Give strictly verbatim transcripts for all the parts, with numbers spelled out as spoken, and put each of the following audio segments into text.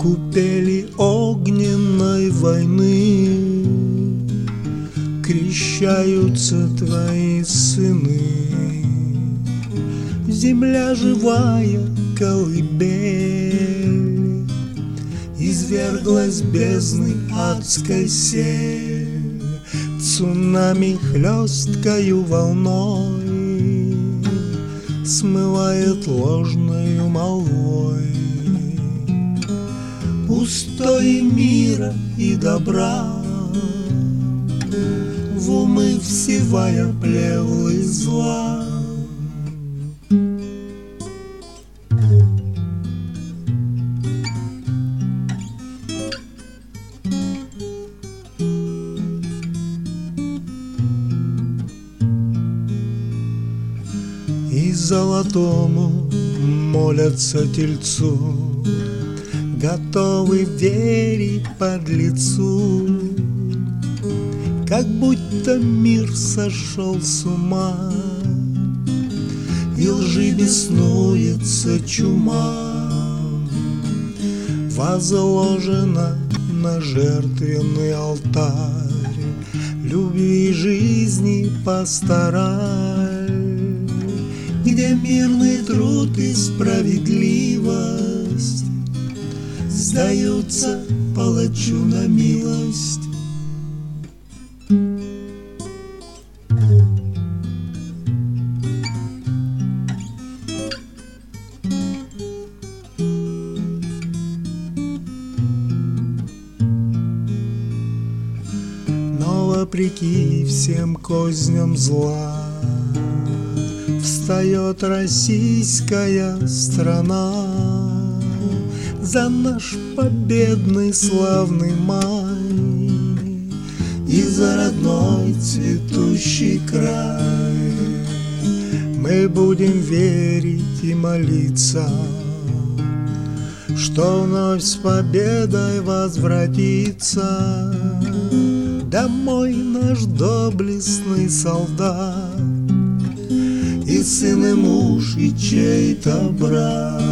купели огненной войны крещаются твои сыны. Земля живая, колыбель, изверглась бездны адской сель, цунами хлесткою волной смывает ложною молвой устои мира и добра, в умы всевая плевлы зла. И золотому молятся тельцу, готовы верить подлецу, как будто мир сошел с ума и лжи беснуется чума, возложена на жертвенный алтарь любви и жизни пастораль, где мирный труд и справедливость сдаются палачу на милость. Но вопреки всем козням зла встает российская страна за наш победный славный май и за родной цветущий край. Мы будем верить и молиться, что вновь с победой возвратится домой наш доблестный солдат, и сын, и муж, и чей-то брат.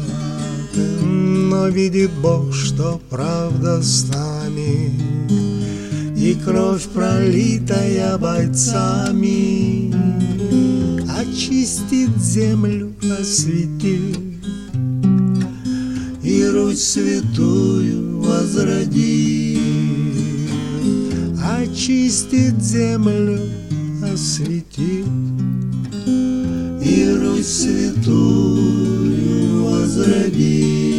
Но видит Бог, что правда с нами, и кровь, пролитая бойцами, очистит землю, осветит, и Русь святую возродит. Очистит землю, осветит, и Русь святую возродит.